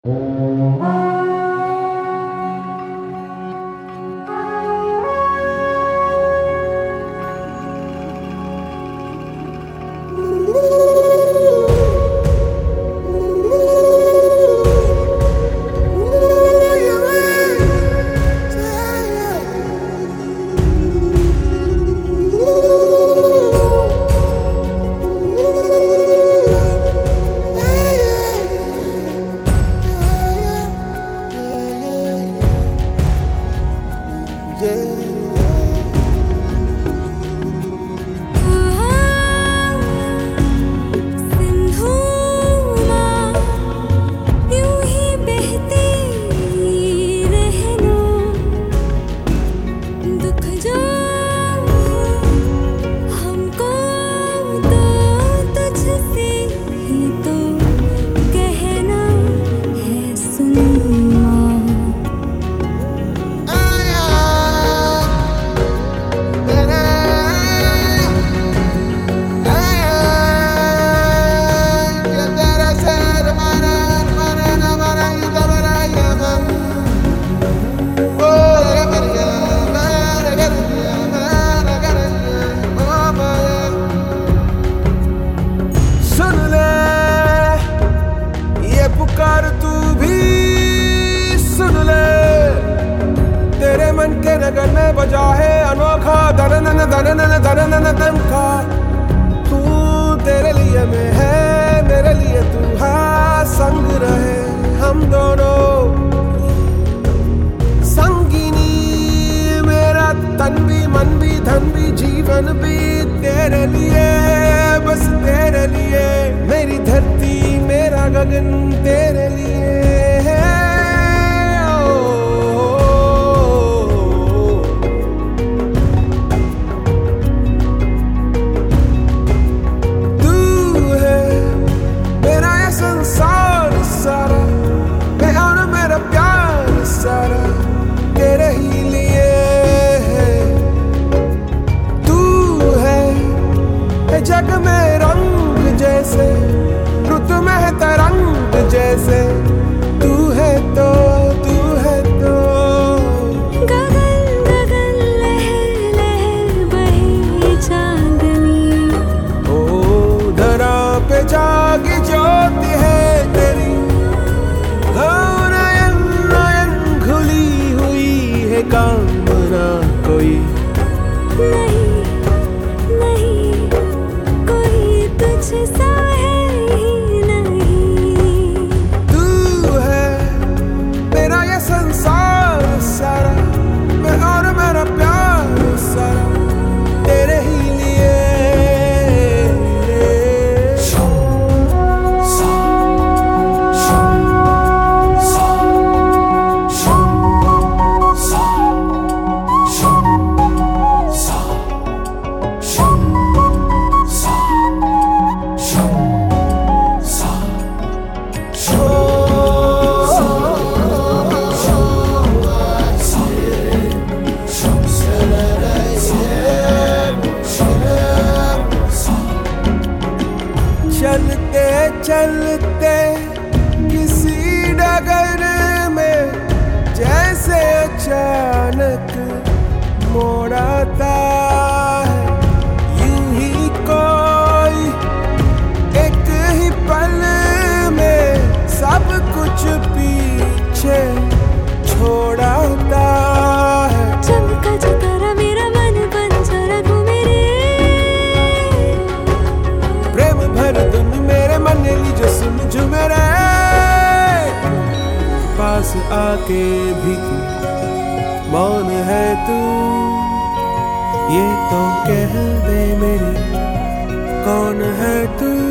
मन के नगर में बजा है अनोखा दरनन दरनन दरनन दम का। तू तेरे लिए मैं है, मेरे लिए तू है, संग रहे हम दोनों संगिनी। मेरा तन भी मन भी धन भी जीवन भी तेरे लिए, बस तेरे लिए। मेरी धरती मेरा गगन तेरे लिए है। संसार सारा मैं और मेरा प्यार सारा तेरे ही लिए है। तू है जग में रंग जैसे, रुत में है तरंग जैसे। तू है तो गगन गगन लहर लहर बहे चांदनी। ओ धरा पे जागी ज्योति है तेरी। नयन नयन खुली हुई है कामना कोई नहीं कोई तुझसा है ही नहीं। तू है मेरा ये संसार सारा मैं और मेरा प्यार सारा तेरे ही लिए। चलते चलते किसी डगर में जैसे अचानक मोड़ आता है। यूं ही कोई एक ही पल में सब कुछ पीछे छोड़ता है। चमका जो तारा मेरा मन बंजर घूमे रे। प्रेम भर धुन मेरे मन लीजो सुन जो मेरे पास आके भी तू मौन है। तू ये तो कह दे मेरी कौन है तू।